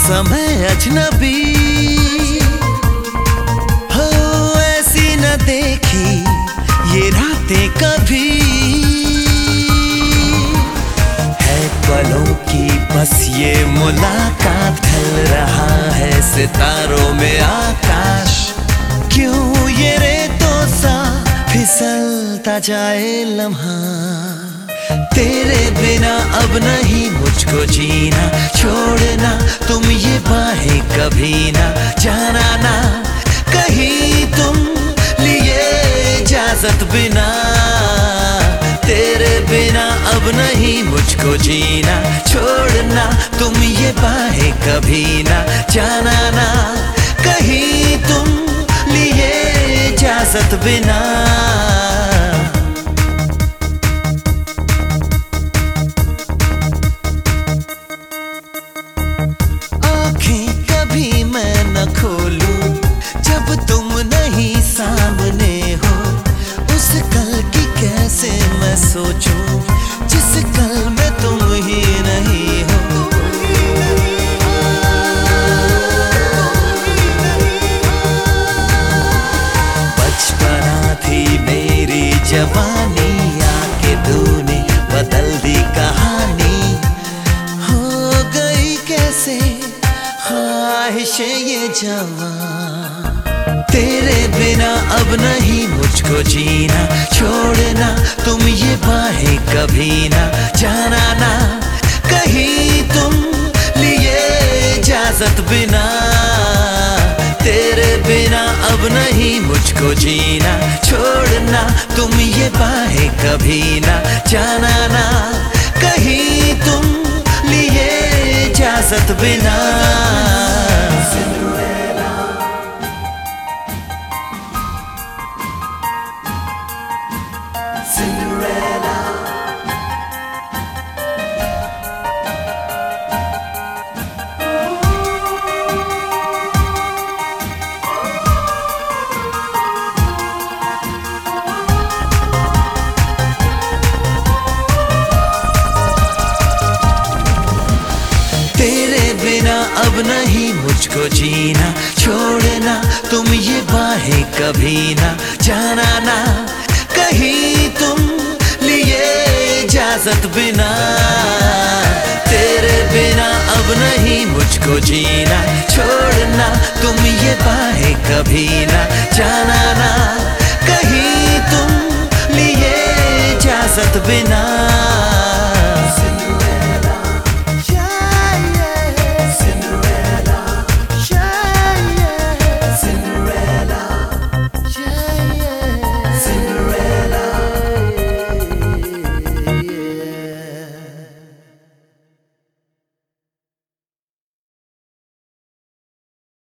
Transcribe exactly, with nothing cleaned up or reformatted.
समय अजनबी हो, ऐसी न देखी ये रातें कभी। है पलों की बस ये मुलाकात, ढल रहा है सितारों में आकाश। क्यों ये रेतों सा फिसलता जाए लम्हा, तेरे बिना अब नहीं मुझको जीना। छोड़ना तुम ये बाहें कभी ना, जाना ना कहीं तुम लिए इजाजत बिना। तेरे बिना अब नहीं मुझको जीना। छोड़ना तुम ये बाहें कभी ना, जाना ना कहीं तुम लिए इजाजत बिना। खोलूं जब तुम नहीं सामने हो, उस कल की कैसे मैं सोचूं जिस कल में तुम ही नहीं हो। बचपना थी मेरी जवानी, आके तूने बदल दी कहानी। हो गई कैसे ख्वाहिशें ये जवां, तेरे बिना अब नहीं मुझको जीना। छोड़ना तुम ये बाहें कभी ना, जाना ना कहीं तुम लिए इजाजत बिना। तेरे बिना अब नहीं मुझको जीना। छोड़ना तुम ये बाहें कभी ना, जाना ना कहीं तुम लिए इजाजत बिना। तेरे बिना अब नहीं मुझको जीना। छोड़ना तुम ये बाहें कभी ना, जाना ना कहीं तुम लिए इजाजत बिना। तेरे बिना अब नहीं मुझको जीना। छोड़ना तुम ये बाहें कभी ना, जाना ना कहीं तुम लिए इजाजत बिना।